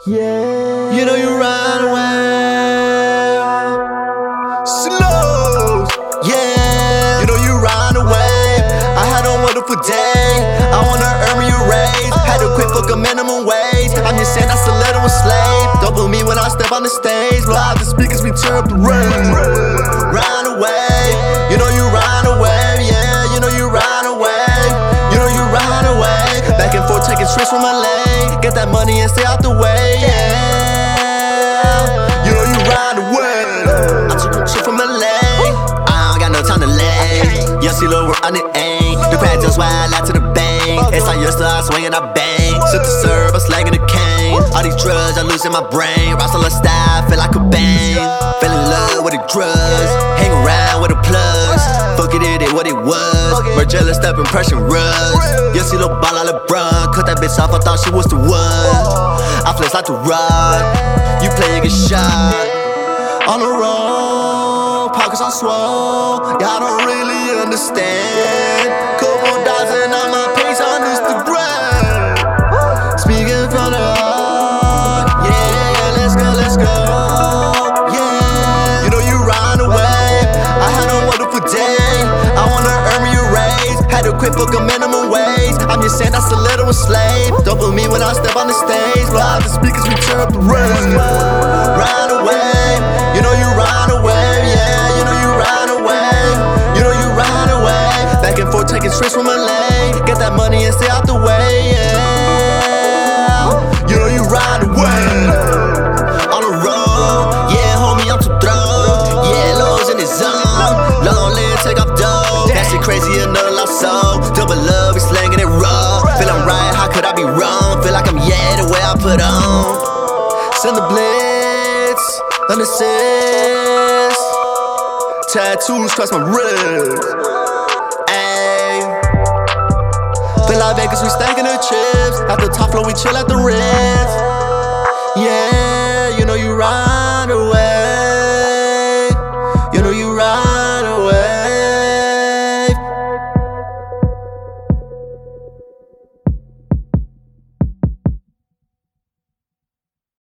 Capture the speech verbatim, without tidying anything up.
Yeah. You know you run away. Slows. Yeah. You know you run away. I had a wonderful day. I wanna earn me a raise. Had to quit for a minimum wage. I'm just saying I still let him a slave. Don't boo me when I step on the stage. Blow out the speakers, we turn up the rain. Run away. You know you run away. Yeah. You know you run away. You know you run away. Back and forth taking trips from L A. Get that money and stay out the way, yeah. You know you ride away. I took a trip from L A. I don't got no time to lay. You see Lil' we're on the aim. The crowd just wild out to the bank. It's like used to I swing and I bang. Sip the serve, I'm slanging the cane. All these drugs, I'm losing my brain. Rasta style, feel like a bang. Fell in love with the drugs. Hang around with the plugs. Fuck it, it, it, what it was. Margiela step impression rugs. You see Lil' ball out LeBron. Cut that bitch off, I thought she was the one. I flex like the rod. You play a good shot. On the road, pockets are swole. Y'all don't really understand. Couple dozen on my page on Instagram. Speaking from the heart. Yeah, let's go, let's go. Yeah, you know you run away. I had a wonderful day. I wanna earn me a raise. Had to quit for a minimum wage. I'm just saying I still let him a slave. Don't boo me when I step on the stage. Blow out the speakers, we turn up the rain. Run away. You know you run away. Yeah, you know you run away. You know you run away. Back and forth taking trips from L A. Get that money and stay out the way. Yeah, you know you run away. On the road. Yeah, homie, I'm too throw. Yeah, Lowe's in the zone. Long live, take off dough. That shit crazy enough, love so. Double love, we slanging it raw. Feel I'm right, how could I be wrong? Feel like I'm yeah, the way I put on. Send the blitz, on the sis. Tattoos cross my wrist. Ayy. Feel like Vegas, we stacking the chips. At the top floor, we chill at the rim.